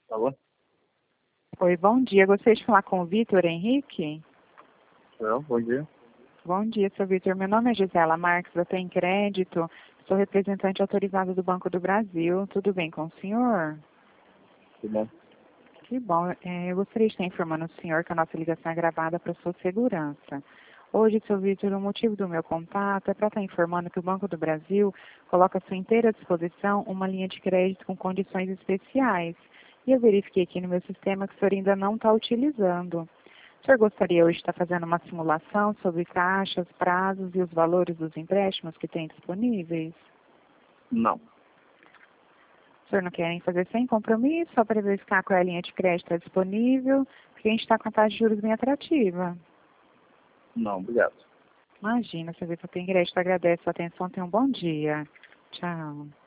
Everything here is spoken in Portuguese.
Alô? Oi, bom dia. Gostaria de falar com o Vitor Henrique? Bom dia. Bom dia, seu Vitor. Meu nome é Gisela Marques, eu tenho crédito, sou representante autorizada do Banco do Brasil. Tudo bem com o senhor? Tudo bom? Que bom. Eu gostaria de estar informando o senhor que a nossa ligação é gravada para sua segurança. Hoje, seu Vitor, o motivo do meu contato é para estar informando que o Banco do Brasil coloca à sua inteira disposição uma linha de crédito com condições especiais. E eu verifiquei aqui no meu sistema que o senhor ainda não está utilizando. O senhor gostaria hoje de estar fazendo uma simulação sobre taxas, prazos e os valores dos empréstimos que tem disponíveis? Não. O senhor não quer fazer sem compromisso, só para verificar qual é a linha de crédito que está disponível, porque a gente está com a taxa de juros bem atrativa. Não, obrigado. Imagina, seu Vitor tem crédito, agradece a sua atenção, tenha um bom dia. Tchau.